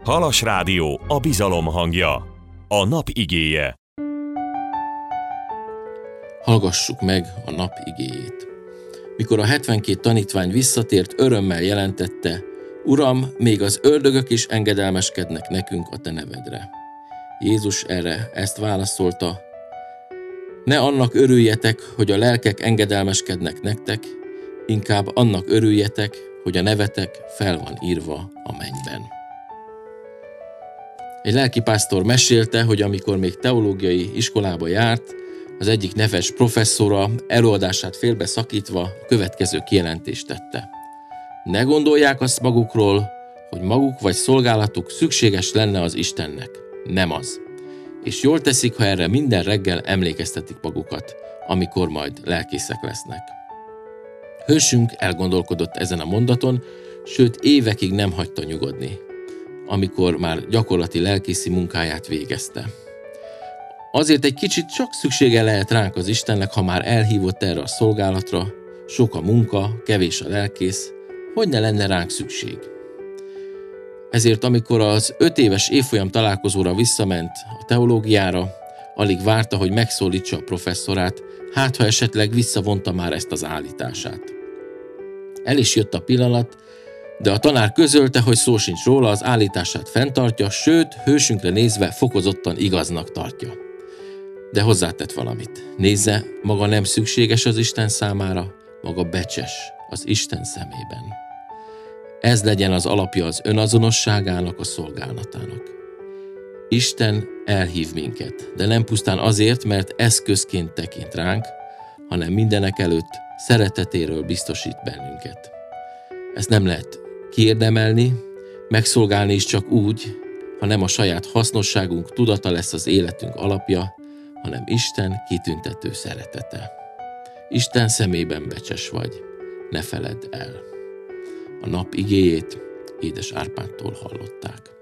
Halas Rádió, a bizalom hangja. A nap igéje. Hallgassuk meg a nap igéjét. Mikor a 72 tanítvány visszatért, örömmel jelentette: Uram, még az ördögök is engedelmeskednek nekünk a te nevedre. Jézus erre ezt válaszolta: ne annak örüljetek, hogy a lelkek engedelmeskednek nektek, inkább annak örüljetek, hogy a nevetek fel van írva a mennyben. Egy lelkipásztor mesélte, hogy amikor még teológiai iskolába járt, az egyik neves professzora előadását félbeszakítva a következő kijelentést tette: ne gondolják azt magukról, hogy maguk vagy szolgálatuk szükséges lenne az Istennek. Nem az. És jól teszik, ha erre minden reggel emlékeztetik magukat, amikor majd lelkészek lesznek. Hősünk elgondolkodott ezen a mondaton, sőt évekig nem hagyta nyugodni, amikor már gyakorlati lelkészi munkáját végezte. Azért egy kicsit csak szüksége lehet ránk az Istennek, ha már elhívott erre a szolgálatra, sok a munka, kevés a lelkész, hogy ne lenne ránk szükség. Ezért amikor az 5 éves évfolyam találkozóra visszament a teológiára, alig várta, hogy megszólítsa a professzorát, hát ha esetleg visszavonta már ezt az állítását. El is jött a pillanat, de a tanár közölte, hogy szó sincs róla, az állítását fenntartja, sőt, hősünkre nézve fokozottan igaznak tartja. De hozzátett valamit. Nézze, maga nem szükséges az Isten számára, maga becses az Isten szemében. Ez legyen az alapja az önazonosságának, a szolgálatának. Isten elhív minket, de nem pusztán azért, mert eszközként tekint ránk, hanem mindenek előtt szeretetéről biztosít bennünket. Ezt nem lehet kiérdemelni, megszolgálni is csak úgy, ha nem a saját hasznosságunk tudata lesz az életünk alapja, hanem Isten kitüntető szeretete. Isten szemében becses vagy, ne feledd el. A nap igéjét Édes Árpádtól hallották.